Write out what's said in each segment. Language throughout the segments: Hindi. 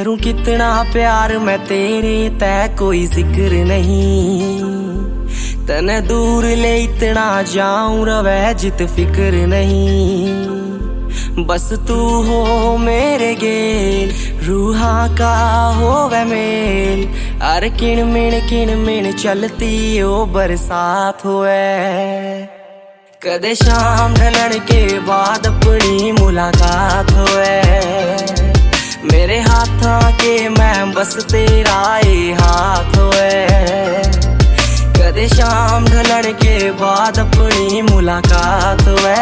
करूं कितना प्यार मैं तेरे, तै कोई जिक्र नहीं। तने दूर ले इतना जाऊं रवे जित फिक्र नहीं। बस तू हो मेरे गेल, रूहा का होवे मेल। अर किन मिन चलती ओ बरसात होए। कदे शाम ढलन के बाद अपनी मुलाकात होए। मेरे हाथा के मैं बस तेरा ए हाथ होए। कदे शाम ढलन के बाद अपनी मुलाकात होए।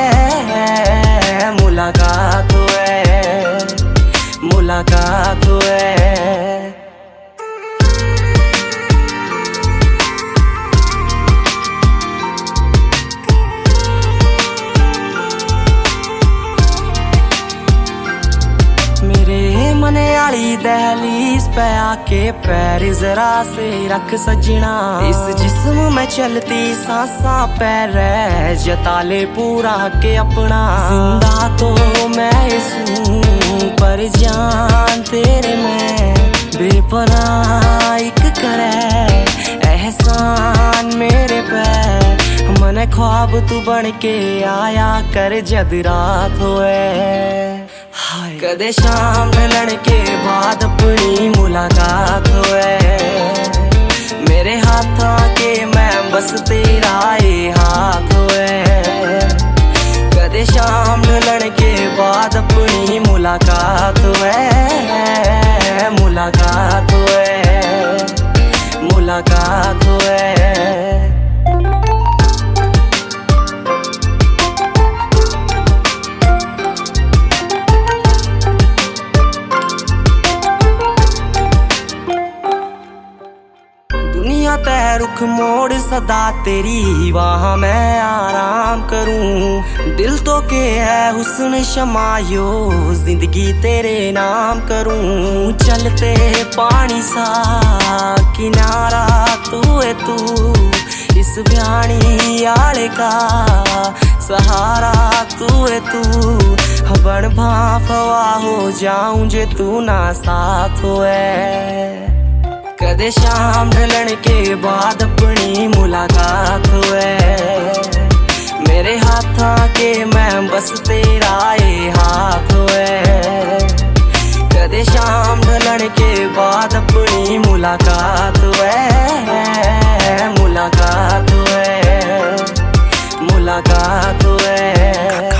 मुलाकात होए, मुलाकात होए। मने आली दहलीज पे आके पैर जरा से रख सजना। इस जिस्म में चलती सांसा पैर जताले पूरा के अपना। जिंदा तो मैं इसूं पर जान तेरे में बेपनाह एक करे एहसान मेरे पे। मने ख्वाब तू बन के आया कर जद रात होए। कदे शाम ढलन के बाद अपनी मुलाकात होए। मेरे हाथा के मैं बस तेरा ए हाथ होए। कदे शाम ढलन के बाद अपनी मुलाकात होए। मुलाकात होए, मुलाकात होए। तै रुख मोड़ सदा तेरी वहाँ मैं आराम करूं। दिल तो के है हुस्न शमायो, जिंदगी तेरे नाम करूं। चलते पानी सा किनारा तू है तू, इस भयानी आले का सहारा तू है तू। बन भाफवा हो जाऊं जे तू ना साथ होए। कदे शाम ढलन के बाद अपनी मुलाकात होए। मेरे हाथा के मैं बस तेरा ए हाथ होए। कदे शाम ढलन के बाद अपनी मुलाकात होए। मुलाकात होए, मुलाकात होए।